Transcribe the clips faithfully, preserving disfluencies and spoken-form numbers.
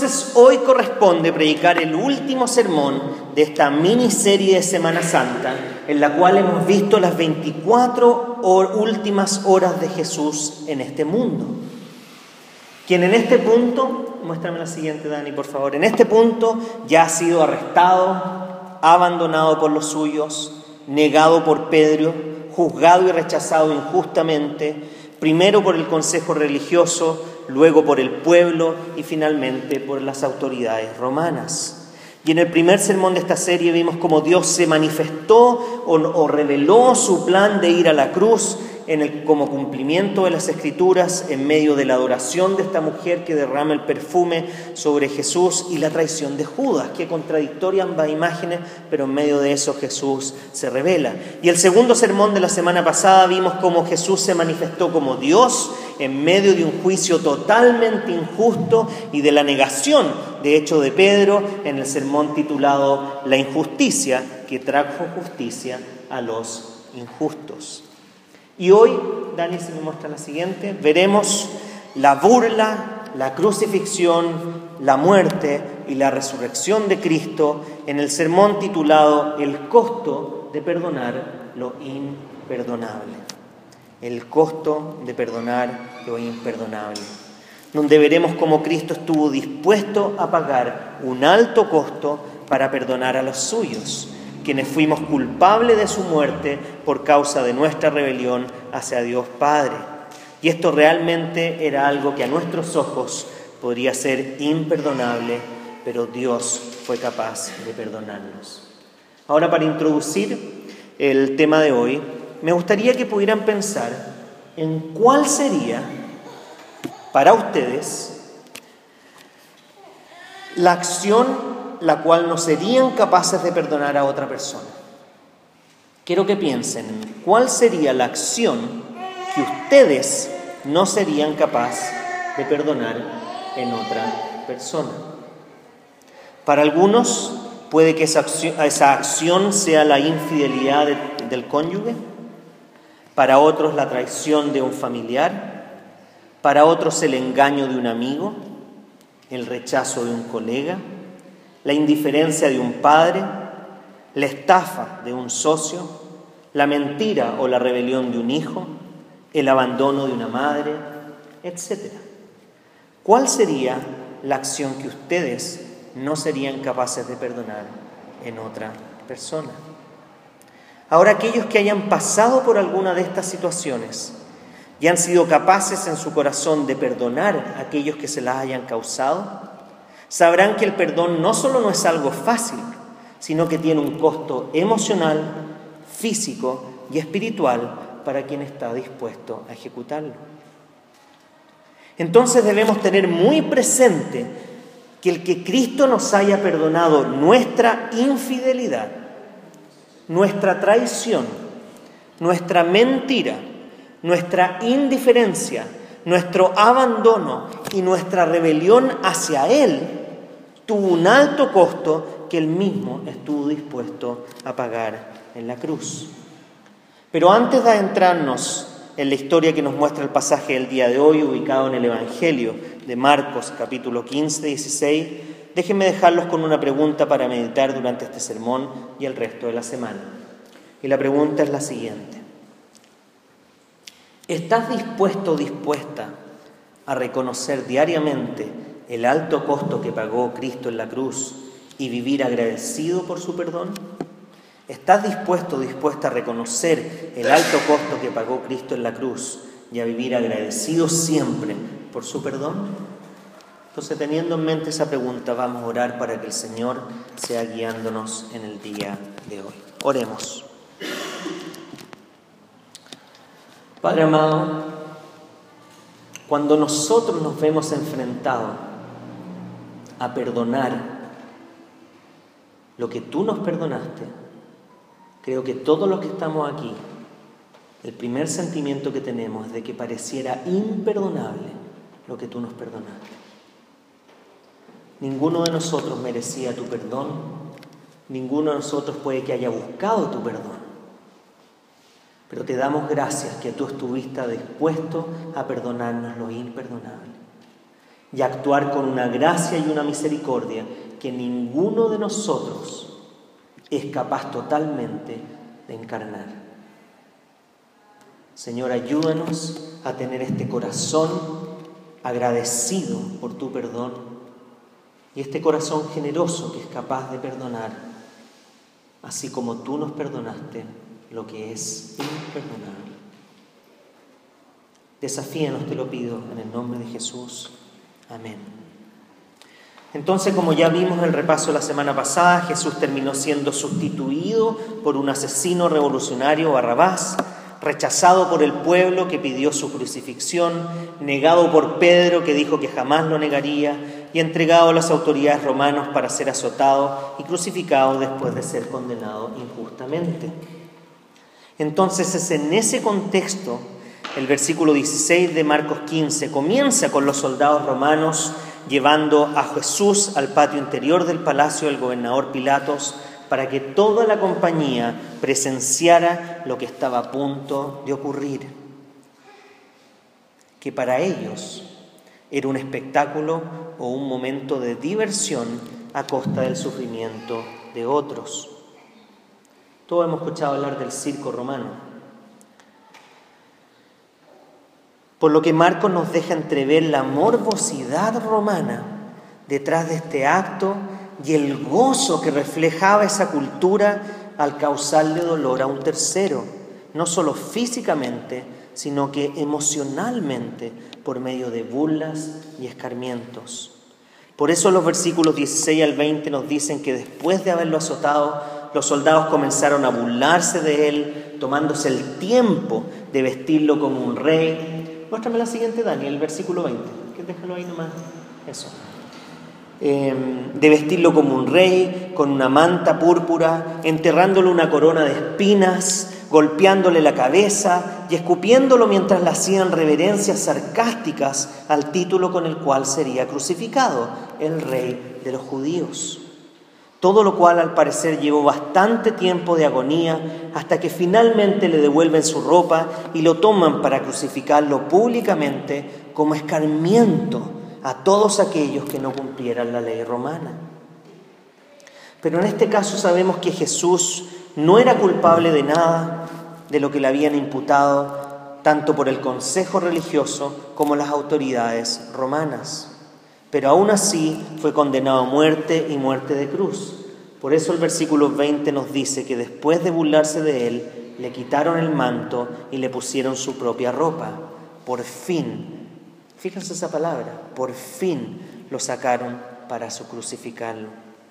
Entonces hoy corresponde predicar el último sermón de esta miniserie de Semana Santa, en la cual hemos visto las veinticuatro últimas horas de Jesús en este mundo. Quien en este punto, muéstrame la siguiente, Dani, por favor, en este punto ya ha sido arrestado, abandonado por los suyos, negado por Pedro, juzgado y rechazado injustamente, primero por el consejo religioso, luego por el pueblo y finalmente por las autoridades romanas. Y en el primer sermón de esta serie vimos cómo Dios se manifestó o, o reveló su plan de ir a la cruz en el, como cumplimiento de las Escrituras en medio de la adoración de esta mujer que derrama el perfume sobre Jesús y la traición de Judas. Qué contradictorias ambas imágenes, pero en medio de eso Jesús se revela. Y el segundo sermón de la semana pasada vimos cómo Jesús se manifestó como Dios en medio de un juicio totalmente injusto y de la negación, de hecho, de Pedro en el sermón titulado La injusticia, que trajo justicia a los injustos. Y hoy, Dani, si me muestra la siguiente, veremos la burla, la crucifixión, la muerte y la resurrección de Cristo en el sermón titulado El costo de perdonar lo imperdonable. El costo de perdonar lo imperdonable. Donde veremos cómo Cristo estuvo dispuesto a pagar un alto costo para perdonar a los suyos, quienes fuimos culpables de su muerte por causa de nuestra rebelión hacia Dios Padre. Y esto realmente era algo que a nuestros ojos podría ser imperdonable, pero Dios fue capaz de perdonarnos. Ahora, para introducir el tema de hoy, me gustaría que pudieran pensar en cuál sería para ustedes la acción la cual no serían capaces de perdonar a otra persona. Quiero que piensen en cuál sería la acción que ustedes no serían capaces de perdonar en otra persona. Para algunos puede que esa acción, esa acción sea la infidelidad de, del cónyuge, para otros la traición de un familiar, para otros el engaño de un amigo, el rechazo de un colega, la indiferencia de un padre, la estafa de un socio, la mentira o la rebelión de un hijo, el abandono de una madre, etcétera. ¿Cuál sería la acción que ustedes no serían capaces de perdonar en otra persona? Ahora, aquellos que hayan pasado por alguna de estas situaciones y han sido capaces en su corazón de perdonar a aquellos que se las hayan causado, sabrán que el perdón no solo no es algo fácil, sino que tiene un costo emocional, físico y espiritual para quien está dispuesto a ejecutarlo. Entonces debemos tener muy presente que el que Cristo nos haya perdonado nuestra infidelidad, nuestra traición, nuestra mentira, nuestra indiferencia, nuestro abandono y nuestra rebelión hacia Él, tuvo un alto costo que Él mismo estuvo dispuesto a pagar en la cruz. Pero antes de adentrarnos en la historia que nos muestra el pasaje del día de hoy, ubicado en el Evangelio de Marcos, capítulo quince, dieciséis, déjenme dejarlos con una pregunta para meditar durante este sermón y el resto de la semana. Y la pregunta es la siguiente: ¿estás dispuesto o dispuesta a reconocer diariamente el alto costo que pagó Cristo en la cruz y vivir agradecido por su perdón? ¿Estás dispuesto o dispuesta a reconocer el alto costo que pagó Cristo en la cruz y a vivir agradecido siempre por su perdón? Entonces, teniendo en mente esa pregunta, vamos a orar para que el Señor sea guiándonos en el día de hoy. Oremos. Padre amado, cuando nosotros nos vemos enfrentados a perdonar lo que tú nos perdonaste, creo que todos los que estamos aquí, el primer sentimiento que tenemos es de que pareciera imperdonable lo que tú nos perdonaste. Ninguno de nosotros merecía tu perdón, ninguno de nosotros puede que haya buscado tu perdón. Pero te damos gracias que tú estuviste dispuesto a perdonarnos lo imperdonable. y actuar con una gracia y una misericordia que ninguno de nosotros es capaz totalmente de encarnar. Señor, ayúdanos a tener este corazón agradecido por tu perdón y este corazón generoso que es capaz de perdonar, así como tú nos perdonaste lo que es imperdonable. Desafíanos, te lo pido, en el nombre de Jesús. Amén. Entonces, como ya vimos en el repaso la semana pasada, Jesús terminó siendo sustituido por un asesino revolucionario, Barrabás, rechazado por el pueblo que pidió su crucifixión, negado por Pedro, que dijo que jamás lo negaría, y entregado a las autoridades romanas para ser azotado y crucificado después de ser condenado injustamente. Entonces, es en ese contexto, el versículo dieciséis de Marcos quince comienza con los soldados romanos llevando a Jesús al patio interior del palacio del gobernador Pilatos para que toda la compañía presenciara lo que estaba a punto de ocurrir, que para ellos era un espectáculo o un momento de diversión a costa del sufrimiento de otros. Todos hemos escuchado hablar del circo romano. Por lo que Marcos nos deja entrever la morbosidad romana detrás de este acto y el gozo que reflejaba esa cultura al causarle dolor a un tercero, no solo físicamente, sino que emocionalmente, por medio de burlas y escarmientos. Por eso los versículos dieciséis al veinte nos dicen que después de haberlo azotado, los soldados comenzaron a burlarse de él, tomándose el tiempo de vestirlo como un rey. Muéstrame la siguiente, Dani, el versículo veinte. Que déjalo ahí nomás. Eso. Eh, de vestirlo como un rey, con una manta púrpura, enterrándole una corona de espinas, golpeándole la cabeza y escupiéndolo mientras le hacían reverencias sarcásticas al título con el cual sería crucificado, el Rey de los Judíos. Todo lo cual al parecer llevó bastante tiempo de agonía hasta que finalmente le devuelven su ropa y lo toman para crucificarlo públicamente como escarmiento a todos aquellos que no cumplieran la ley romana. Pero en este caso sabemos que Jesús no era culpable de nada de lo que le habían imputado, tanto por el consejo religioso como las autoridades romanas. Pero aún así fue condenado a muerte y muerte de cruz. Por eso el versículo veinte nos dice que después de burlarse de él, le quitaron el manto y le pusieron su propia ropa. Por fin, fíjense esa palabra, por fin lo sacaron para su crucificarlo.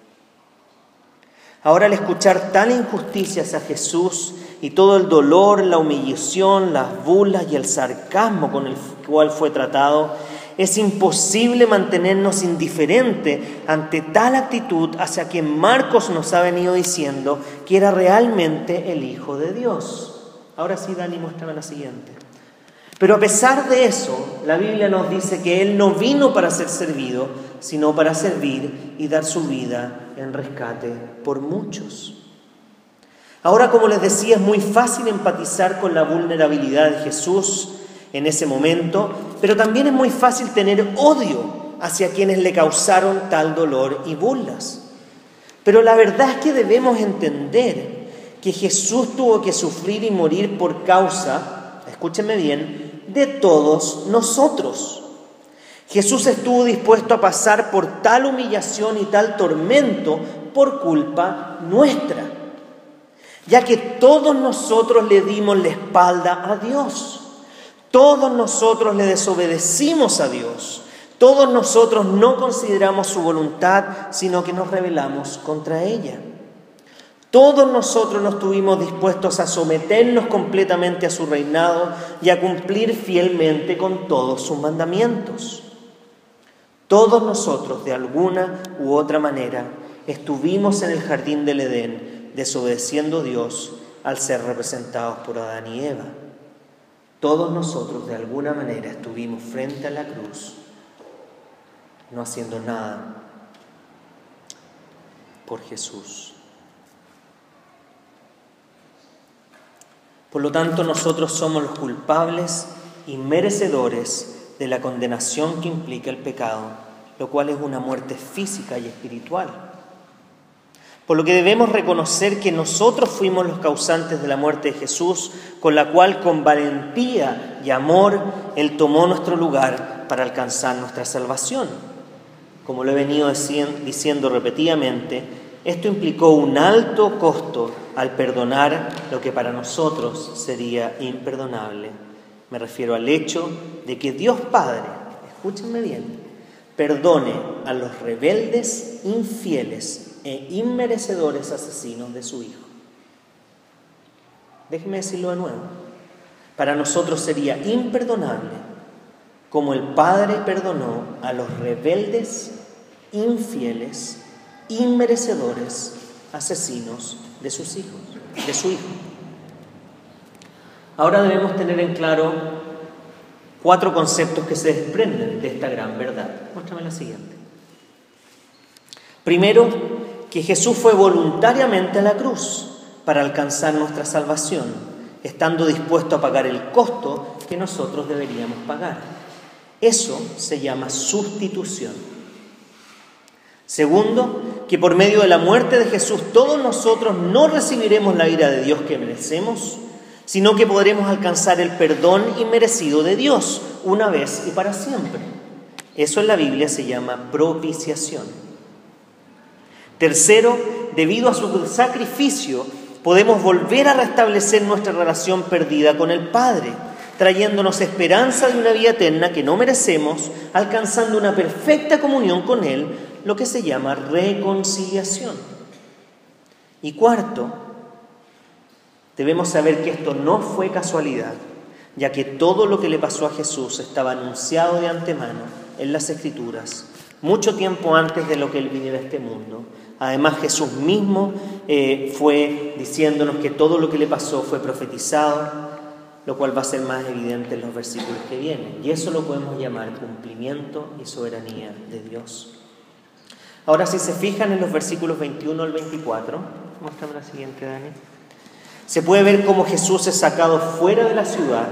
Ahora, al escuchar tan injusticias a Jesús y todo el dolor, la humillación, las burlas y el sarcasmo con el cual fue tratado, es imposible mantenernos indiferentes ante tal actitud hacia quien Marcos nos ha venido diciendo que era realmente el Hijo de Dios. Ahora sí, Dani, muéstrame la siguiente. Pero a pesar de eso, la Biblia nos dice que Él no vino para ser servido, sino para servir y dar su vida en rescate por muchos. Ahora, como les decía, es muy fácil empatizar con la vulnerabilidad de Jesús en ese momento, pero también es muy fácil tener odio hacia quienes le causaron tal dolor y burlas. Pero la verdad es que debemos entender que Jesús tuvo que sufrir y morir por causa, escúchenme bien, de todos nosotros. Jesús estuvo dispuesto a pasar por tal humillación y tal tormento por culpa nuestra, ya que todos nosotros le dimos la espalda a Dios. Todos nosotros le desobedecimos a Dios. Todos nosotros no consideramos su voluntad, sino que nos rebelamos contra ella. Todos nosotros nos estuvimos dispuestos a someternos completamente a su reinado y a cumplir fielmente con todos sus mandamientos. Todos nosotros, de alguna u otra manera, estuvimos en el jardín del Edén, desobedeciendo a Dios al ser representados por Adán y Eva. Todos nosotros, de alguna manera, estuvimos frente a la cruz, no haciendo nada por Jesús. Por lo tanto, nosotros somos los culpables y merecedores de la condenación que implica el pecado, lo cual es una muerte física y espiritual. Por lo que debemos reconocer que nosotros fuimos los causantes de la muerte de Jesús, con la cual con valentía y amor Él tomó nuestro lugar para alcanzar nuestra salvación. Como lo he venido diciendo repetidamente, esto implicó un alto costo al perdonar lo que para nosotros sería imperdonable. Me refiero al hecho de que Dios Padre, escúchenme bien, perdone a los rebeldes, infieles e inmerecedores asesinos de su Hijo. Déjeme decirlo de nuevo. Para nosotros sería imperdonable como el Padre perdonó a los rebeldes, infieles, inmerecedores, asesinos de sus hijos, de su Hijo. Ahora debemos tener en claro cuatro conceptos que se desprenden de esta gran verdad. Muéstrame la siguiente. Primero, que Jesús fue voluntariamente a la cruz para alcanzar nuestra salvación, estando dispuesto a pagar el costo que nosotros deberíamos pagar. Eso se llama sustitución. Segundo, que por medio de la muerte de Jesús todos nosotros no recibiremos la ira de Dios que merecemos, sino que podremos alcanzar el perdón inmerecido de Dios una vez y para siempre. Eso en la Biblia se llama propiciación. Tercero, debido a su sacrificio, podemos volver a restablecer nuestra relación perdida con el Padre, trayéndonos esperanza de una vida eterna que no merecemos, alcanzando una perfecta comunión con Él, lo que se llama reconciliación. Y cuarto, debemos saber que esto no fue casualidad, ya que todo lo que le pasó a Jesús estaba anunciado de antemano en las Escrituras, mucho tiempo antes de lo que Él viniera a este mundo. Además, Jesús mismo eh, fue diciéndonos que todo lo que le pasó fue profetizado, lo cual va a ser más evidente en los versículos que vienen. Y eso lo podemos llamar cumplimiento y soberanía de Dios. Ahora, si se fijan en los versículos veintiuno al veinticuatro, muéstrame la siguiente, Dani. Se puede ver cómo Jesús es sacado fuera de la ciudad,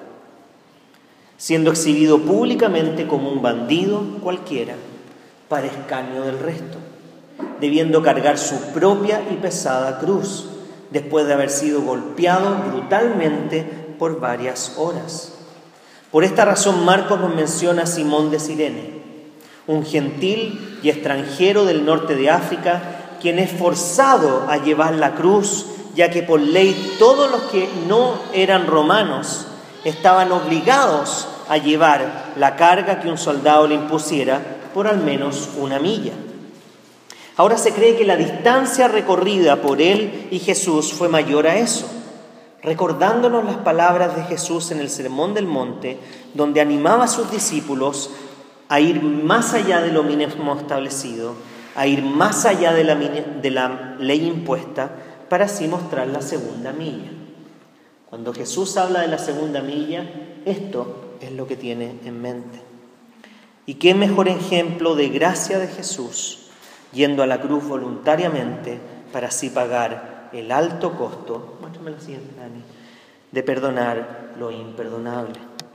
siendo exhibido públicamente como un bandido cualquiera, para escarnio del resto, debiendo cargar su propia y pesada cruz, después de haber sido golpeado brutalmente por varias horas. Por esta razón Marcos nos menciona a Simón de Cirene, un gentil y extranjero del norte de África, quien es forzado a llevar la cruz, ya que por ley todos los que no eran romanos estaban obligados a llevar la carga que un soldado le impusiera por al menos una milla. Ahora se cree que la distancia recorrida por él y Jesús fue mayor a eso, recordándonos las palabras de Jesús en el Sermón del Monte, donde animaba a sus discípulos a ir más allá de lo mínimo establecido, a ir más allá de la, de la ley impuesta, para así mostrar la segunda milla. Cuando Jesús habla de la segunda milla, esto es lo que tiene en mente. Y qué mejor ejemplo de gracia de Jesús, yendo a la cruz voluntariamente para así pagar el alto costo, muéstrame la siguiente, Dani, de perdonar lo imperdonable.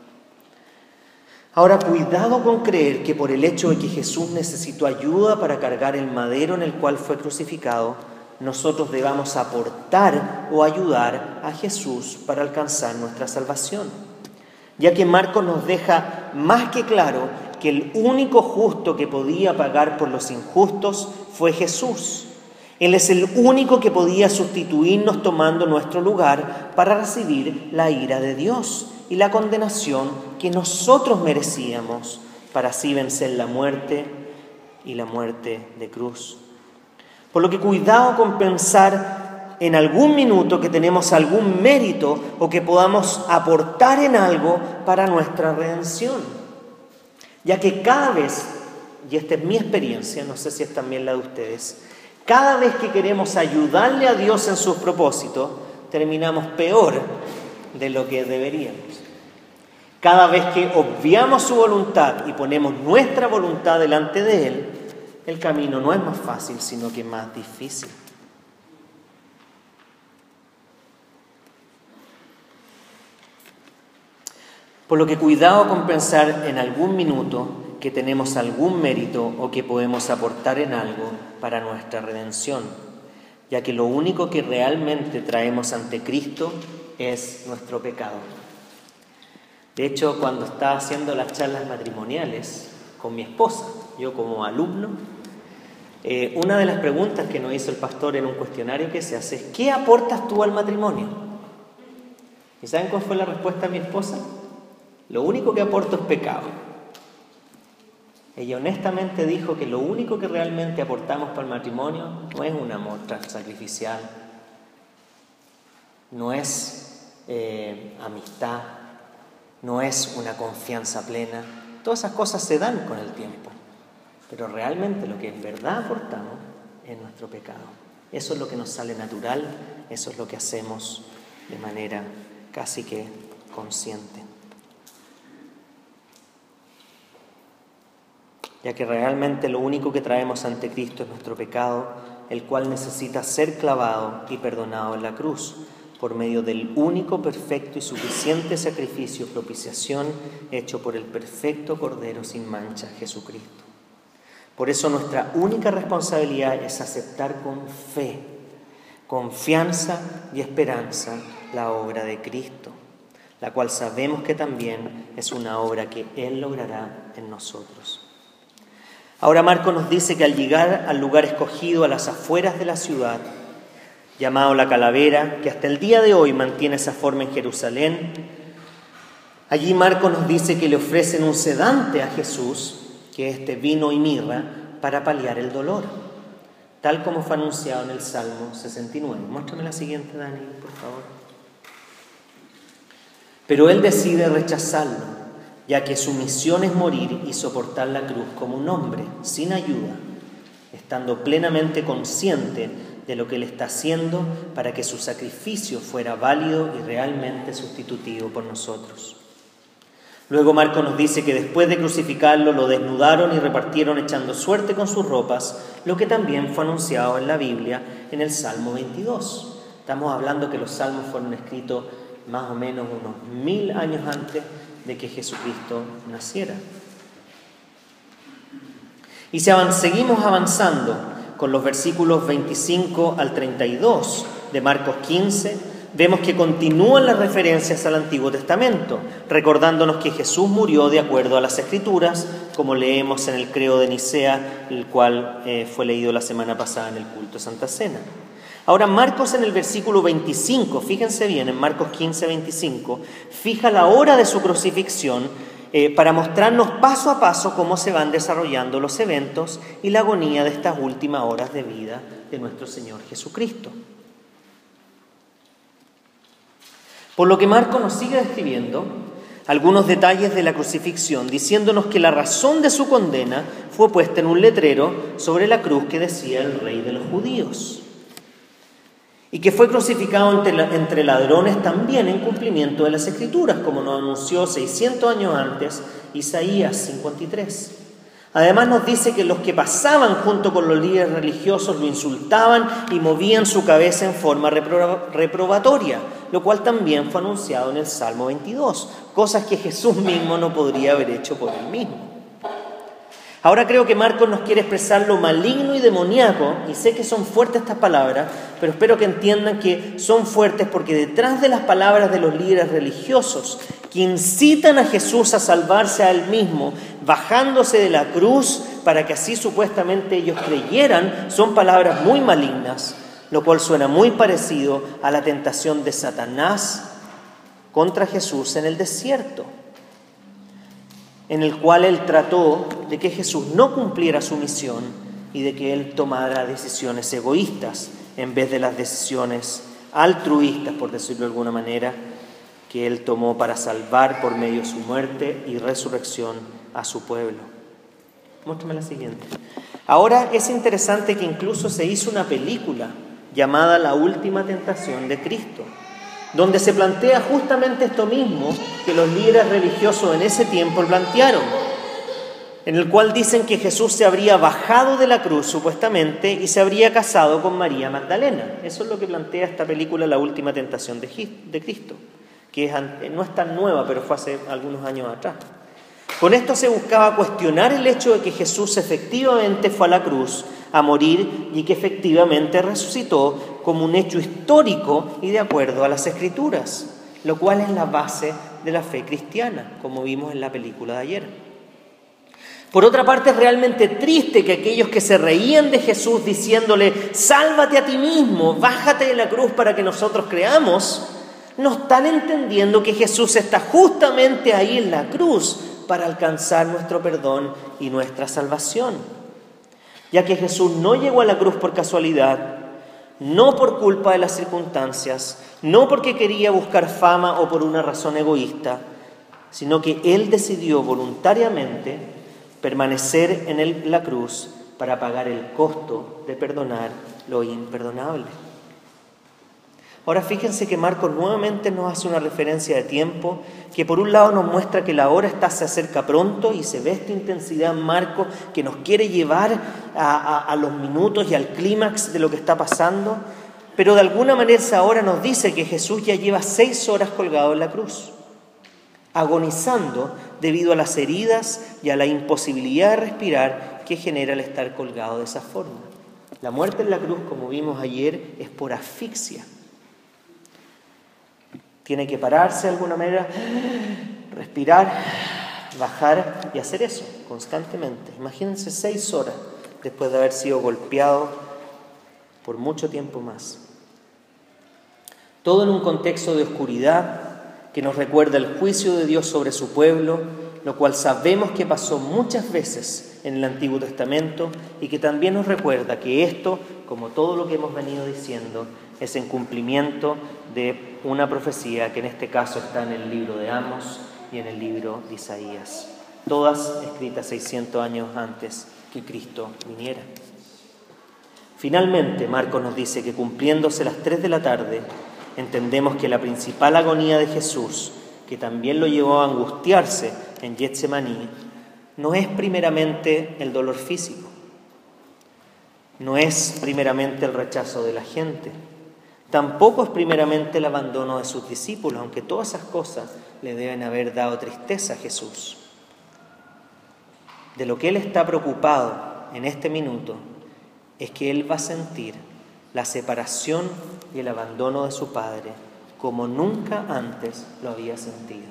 Ahora, cuidado con creer que por el hecho de que Jesús necesitó ayuda para cargar el madero en el cual fue crucificado, nosotros debamos aportar o ayudar a Jesús para alcanzar nuestra salvación, ya que Marcos nos deja más que claro que el único justo que podía pagar por los injustos fue Jesús. Él es el único que podía sustituirnos tomando nuestro lugar para recibir la ira de Dios y la condenación que nosotros merecíamos, para así vencer la muerte y la muerte de cruz. Por lo que cuidado con pensar en algún minuto que tenemos algún mérito o que podamos aportar en algo para nuestra redención, ya que cada vez, y esta es mi experiencia, no sé si es también la de ustedes, cada vez que queremos ayudarle a Dios en sus propósitos, terminamos peor de lo que deberíamos. Cada vez que obviamos su voluntad y ponemos nuestra voluntad delante de Él, el camino no es más fácil, sino que más difícil. Por lo que cuidado con pensar en algún minuto que tenemos algún mérito o que podemos aportar en algo para nuestra redención, ya que lo único que realmente traemos ante Cristo es nuestro pecado. De hecho, cuando estaba haciendo las charlas matrimoniales con mi esposa, yo como alumno, eh, una de las preguntas que nos hizo el pastor en un cuestionario que se hace es: ¿qué aportas tú al matrimonio? ¿Y saben cuál fue la respuesta de mi esposa? Lo único que aporto es pecado. Ella honestamente dijo que lo único que realmente aportamos para el matrimonio no es un amor sacrificial, no es eh, amistad, no es una confianza plena. Todas esas cosas se dan con el tiempo, pero realmente lo que en verdad aportamos es nuestro pecado. Eso es lo que nos sale natural, eso es lo que hacemos de manera casi que consciente. Ya que realmente lo único que traemos ante Cristo es nuestro pecado, el cual necesita ser clavado y perdonado en la cruz, por medio del único, perfecto y suficiente sacrificio, propiciación, hecho por el perfecto Cordero sin mancha, Jesucristo. Por eso nuestra única responsabilidad es aceptar con fe, confianza y esperanza la obra de Cristo, la cual sabemos que también es una obra que Él logrará en nosotros. Ahora Marcos nos dice que al llegar al lugar escogido a las afueras de la ciudad, llamado La Calavera, que hasta el día de hoy mantiene esa forma en Jerusalén, allí Marcos nos dice que le ofrecen un sedante a Jesús, que es este vino y mirra, para paliar el dolor, tal como fue anunciado en el Salmo sesenta y nueve. Muéstrame la siguiente, Dani, por favor. Pero él decide rechazarlo, ya que su misión es morir y soportar la cruz como un hombre, sin ayuda, estando plenamente consciente de lo que él está haciendo para que su sacrificio fuera válido y realmente sustitutivo por nosotros. Luego Marcos nos dice que después de crucificarlo lo desnudaron y repartieron echando suerte con sus ropas, lo que también fue anunciado en la Biblia en el Salmo veintidós. Estamos hablando que los salmos fueron escritos más o menos unos mil años antes de que Jesucristo naciera. Y si avan- seguimos avanzando con los versículos veinticinco al treinta y dos de Marcos quince, vemos que continúan las referencias al Antiguo Testamento, recordándonos que Jesús murió de acuerdo a las Escrituras, como leemos en el Credo de Nicea, el cual eh, fue leído la semana pasada en el culto de Santa Cena. Ahora Marcos en el versículo veinticinco, fíjense bien, en Marcos quince, veinticinco, fija la hora de su crucifixión eh, para mostrarnos paso a paso cómo se van desarrollando los eventos y la agonía de estas últimas horas de vida de nuestro Señor Jesucristo. Por lo que Marcos nos sigue describiendo algunos detalles de la crucifixión, diciéndonos que la razón de su condena fue puesta en un letrero sobre la cruz que decía el Rey de los Judíos, y que fue crucificado entre, entre ladrones también en cumplimiento de las Escrituras, como nos anunció seiscientos años antes Isaías cincuenta y tres. Además nos dice que los que pasaban junto con los líderes religiosos lo insultaban y movían su cabeza en forma repro- reprobatoria, lo cual también fue anunciado en el Salmo veintidós, cosas que Jesús mismo no podría haber hecho por él mismo. Ahora creo que Marcos nos quiere expresar lo maligno y demoníaco, y sé que son fuertes estas palabras, pero espero que entiendan que son fuertes porque detrás de las palabras de los líderes religiosos que incitan a Jesús a salvarse a él mismo, bajándose de la cruz para que así supuestamente ellos creyeran, son palabras muy malignas, lo cual suena muy parecido a la tentación de Satanás contra Jesús en el desierto, en el cual él trató de que Jesús no cumpliera su misión y de que él tomara decisiones egoístas en vez de las decisiones altruistas, por decirlo de alguna manera, que él tomó para salvar por medio de su muerte y resurrección a su pueblo. Muéstrame la siguiente. Ahora es interesante que incluso se hizo una película llamada La Última Tentación de Cristo, donde se plantea justamente esto mismo que los líderes religiosos en ese tiempo plantearon, en el cual dicen que Jesús se habría bajado de la cruz supuestamente y se habría casado con María Magdalena. Eso es lo que plantea esta película La Última Tentación de Cristo, que es, no es tan nueva, pero fue hace algunos años atrás. Con esto se buscaba cuestionar el hecho de que Jesús efectivamente fue a la cruz a morir y que efectivamente resucitó como un hecho histórico y de acuerdo a las Escrituras, lo cual es la base de la fe cristiana, como vimos en la película de ayer. Por otra parte, es realmente triste que aquellos que se reían de Jesús diciéndole, sálvate a ti mismo, bájate de la cruz para que nosotros creamos, no están entendiendo que Jesús está justamente ahí en la cruz para alcanzar nuestro perdón y nuestra salvación. Ya que Jesús no llegó a la cruz por casualidad, no por culpa de las circunstancias, no porque quería buscar fama o por una razón egoísta, sino que Él decidió voluntariamente permanecer en el, la cruz para pagar el costo de perdonar lo imperdonable. Ahora fíjense que Marcos nuevamente nos hace una referencia de tiempo que por un lado nos muestra que la hora está, se acerca pronto y se ve esta intensidad en Marcos que nos quiere llevar a, a, a los minutos y al clímax de lo que está pasando, pero de alguna manera esa hora nos dice que Jesús ya lleva seis horas colgado en la cruz, agonizando debido a las heridas y a la imposibilidad de respirar que genera el estar colgado de esa forma. La muerte en la cruz, como vimos ayer, es por asfixia. Tiene que pararse de alguna manera, respirar, bajar y hacer eso constantemente. Imagínense seis horas después de haber sido golpeado por mucho tiempo más. Todo en un contexto de oscuridad que nos recuerda el juicio de Dios sobre su pueblo, lo cual sabemos que pasó muchas veces en el Antiguo Testamento y que también nos recuerda que esto, como todo lo que hemos venido diciendo, es en cumplimiento de una profecía que en este caso está en el libro de Amos y en el libro de Isaías, todas escritas seiscientos años antes que Cristo viniera. Finalmente, Marcos nos dice que cumpliéndose las tres de la tarde, entendemos que la principal agonía de Jesús, que también lo llevó a angustiarse en Getsemaní, no es primeramente el dolor físico, no es primeramente el rechazo de la gente, tampoco es primeramente el abandono de sus discípulos, aunque todas esas cosas le deben haber dado tristeza a Jesús. De lo que Él está preocupado en este minuto es que Él va a sentir la separación y el abandono de su Padre como nunca antes lo había sentido.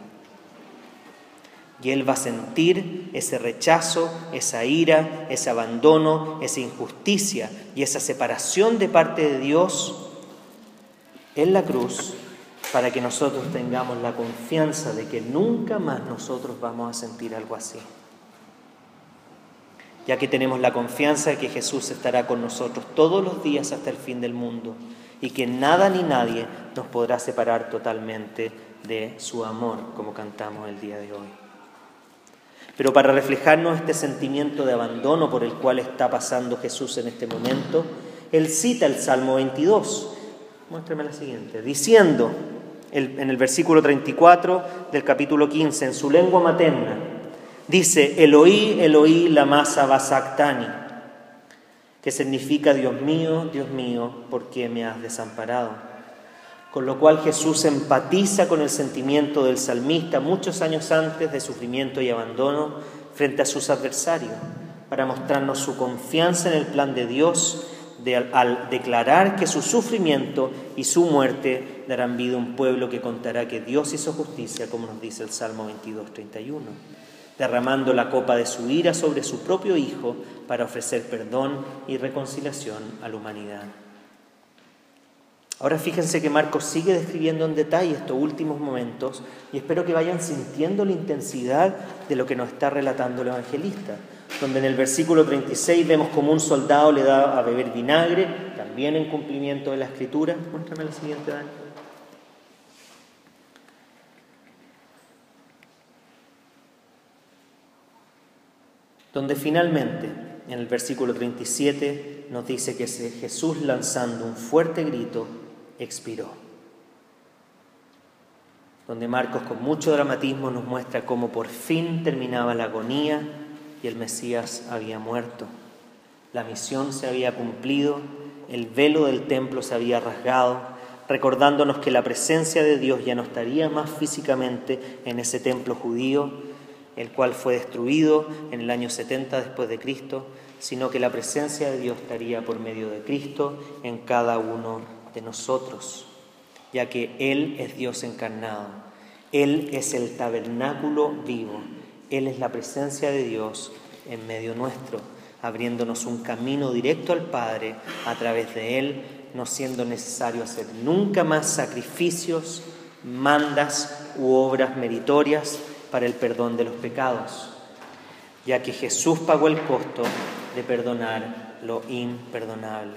Y Él va a sentir ese rechazo, esa ira, ese abandono, esa injusticia y esa separación de parte de Dios en la cruz para que nosotros tengamos la confianza de que nunca más nosotros vamos a sentir algo así. Ya que tenemos la confianza de que Jesús estará con nosotros todos los días hasta el fin del mundo y que nada ni nadie nos podrá separar totalmente de su amor, como cantamos el día de hoy. Pero para reflejarnos este sentimiento de abandono por el cual está pasando Jesús en este momento, Él cita el Salmo veintidós. Muéstrame la siguiente. Diciendo, el, en el versículo treinta y cuatro del capítulo quince, en su lengua materna, dice, Eloí, Eloí, lama sabachthani, que significa, Dios mío, Dios mío, ¿por qué me has desamparado? Con lo cual Jesús empatiza con el sentimiento del salmista muchos años antes de sufrimiento y abandono frente a sus adversarios, para mostrarnos su confianza en el plan de Dios de, al, al declarar que su sufrimiento y su muerte darán vida a un pueblo que contará que Dios hizo justicia, como nos dice el Salmo veintidós, treinta y uno, derramando la copa de su ira sobre su propio Hijo para ofrecer perdón y reconciliación a la humanidad. Ahora fíjense que Marcos sigue describiendo en detalle estos últimos momentos y espero que vayan sintiendo la intensidad de lo que nos está relatando el evangelista, donde en el versículo treinta y seis vemos como un soldado le da a beber vinagre, también en cumplimiento de la Escritura. Muéstrame la siguiente, Dani. Donde finalmente, en el versículo treinta y siete, nos dice que Jesús, lanzando un fuerte grito, expiró. Donde Marcos con mucho dramatismo nos muestra cómo por fin terminaba la agonía y el Mesías había muerto. La misión se había cumplido, el velo del templo se había rasgado, recordándonos que la presencia de Dios ya no estaría más físicamente en ese templo judío, el cual fue destruido en el año setenta después de Cristo, sino que la presencia de Dios estaría por medio de Cristo en cada uno de nosotros, ya que Él es Dios encarnado, Él es el tabernáculo vivo, Él es la presencia de Dios en medio nuestro, abriéndonos un camino directo al Padre a través de Él, no siendo necesario hacer nunca más sacrificios, mandas u obras meritorias para el perdón de los pecados, ya que Jesús pagó el costo de perdonar lo imperdonable.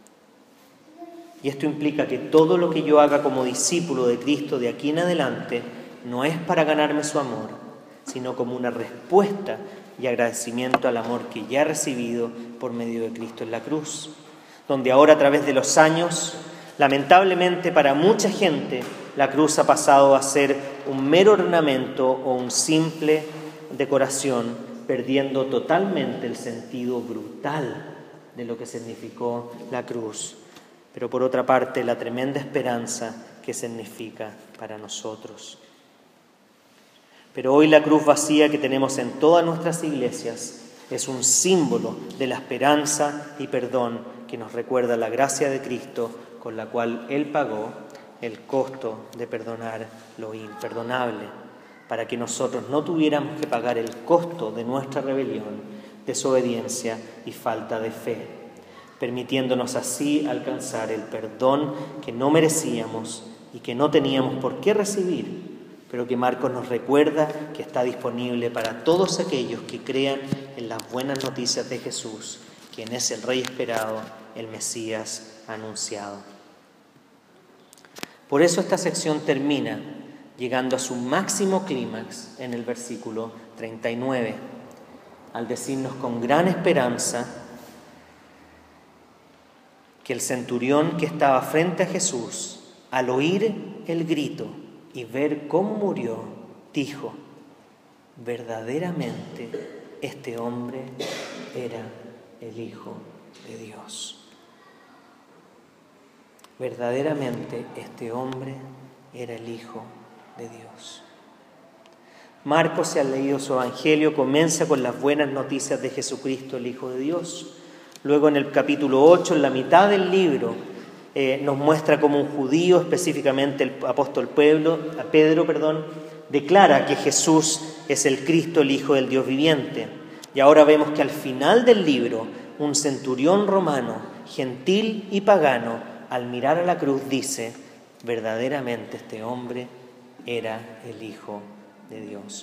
Y esto implica que todo lo que yo haga como discípulo de Cristo de aquí en adelante no es para ganarme su amor, sino como una respuesta y agradecimiento al amor que ya he recibido por medio de Cristo en la cruz, donde ahora a través de los años, lamentablemente para mucha gente, la cruz ha pasado a ser un mero ornamento o un simple decoración, perdiendo totalmente el sentido brutal de lo que significó la cruz, pero por otra parte la tremenda esperanza que significa para nosotros. Pero hoy la cruz vacía que tenemos en todas nuestras iglesias es un símbolo de la esperanza y perdón que nos recuerda la gracia de Cristo con la cual Él pagó el costo de perdonar lo imperdonable, para que nosotros no tuviéramos que pagar el costo de nuestra rebelión, desobediencia y falta de fe, permitiéndonos así alcanzar el perdón que no merecíamos y que no teníamos por qué recibir, pero que Marcos nos recuerda que está disponible para todos aquellos que crean en las buenas noticias de Jesús, quien es el Rey esperado, el Mesías anunciado. Por eso esta sección termina llegando a su máximo clímax en el versículo treinta y nueve, al decirnos con gran esperanza que el centurión que estaba frente a Jesús, al oír el grito y ver cómo murió, dijo: verdaderamente este hombre era el Hijo de Dios. Verdaderamente este hombre era el Hijo de Dios. Marcos, si ha leído su evangelio, comienza con las buenas noticias de Jesucristo, el Hijo de Dios. Luego en el capítulo ocho, en la mitad del libro, eh, nos muestra cómo un judío, específicamente el apóstol Pedro, Pedro, perdón, declara que Jesús es el Cristo, el Hijo del Dios viviente. Y ahora vemos que al final del libro, un centurión romano, gentil y pagano, al mirar a la cruz dice: verdaderamente este hombre era el Hijo de Dios.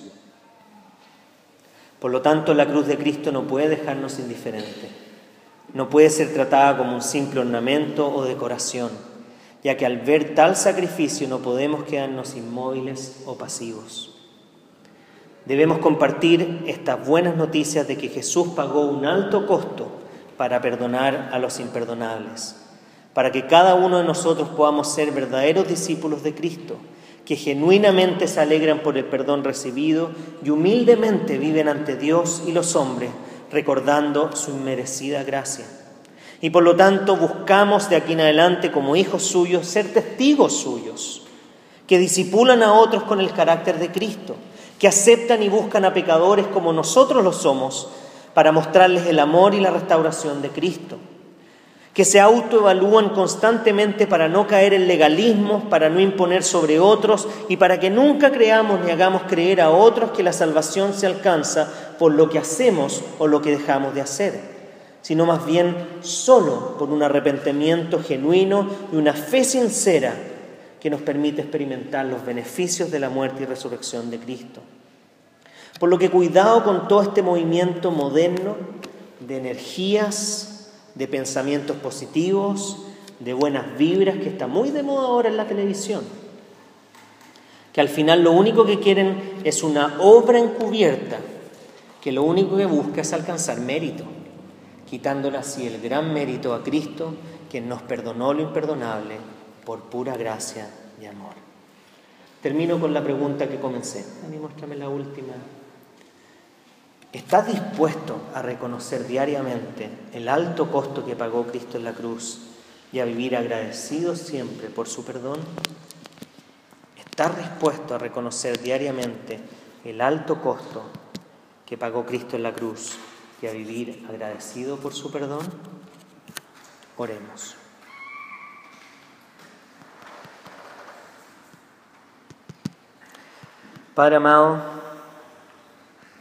Por lo tanto, la cruz de Cristo no puede dejarnos indiferentes. No puede ser tratada como un simple ornamento o decoración, ya que al ver tal sacrificio no podemos quedarnos inmóviles o pasivos. Debemos compartir estas buenas noticias de que Jesús pagó un alto costo para perdonar a los imperdonables, para que cada uno de nosotros podamos ser verdaderos discípulos de Cristo, que genuinamente se alegran por el perdón recibido y humildemente viven ante Dios y los hombres, recordando su inmerecida gracia. Y por lo tanto buscamos de aquí en adelante, como hijos suyos, ser testigos suyos, que discipulan a otros con el carácter de Cristo, que aceptan y buscan a pecadores como nosotros lo somos, para mostrarles el amor y la restauración de Cristo, que se autoevalúan constantemente para no caer en legalismos, para no imponer sobre otros y para que nunca creamos ni hagamos creer a otros que la salvación se alcanza por lo que hacemos o lo que dejamos de hacer, sino más bien solo por un arrepentimiento genuino y una fe sincera que nos permite experimentar los beneficios de la muerte y resurrección de Cristo. Por lo que cuidado con todo este movimiento moderno de energías, de pensamientos positivos, de buenas vibras, que está muy de moda ahora en la televisión, que al final lo único que quieren es una obra encubierta, que lo único que busca es alcanzar mérito, quitándole así el gran mérito a Cristo, quien nos perdonó lo imperdonable por pura gracia y amor. Termino con la pregunta que comencé. A mí muéstrame la última. ¿Estás dispuesto a reconocer diariamente el alto costo que pagó Cristo en la cruz y a vivir agradecido siempre por su perdón? ¿Estás dispuesto a reconocer diariamente el alto costo que pagó Cristo en la cruz y a vivir agradecido por su perdón? Oremos. Padre amado,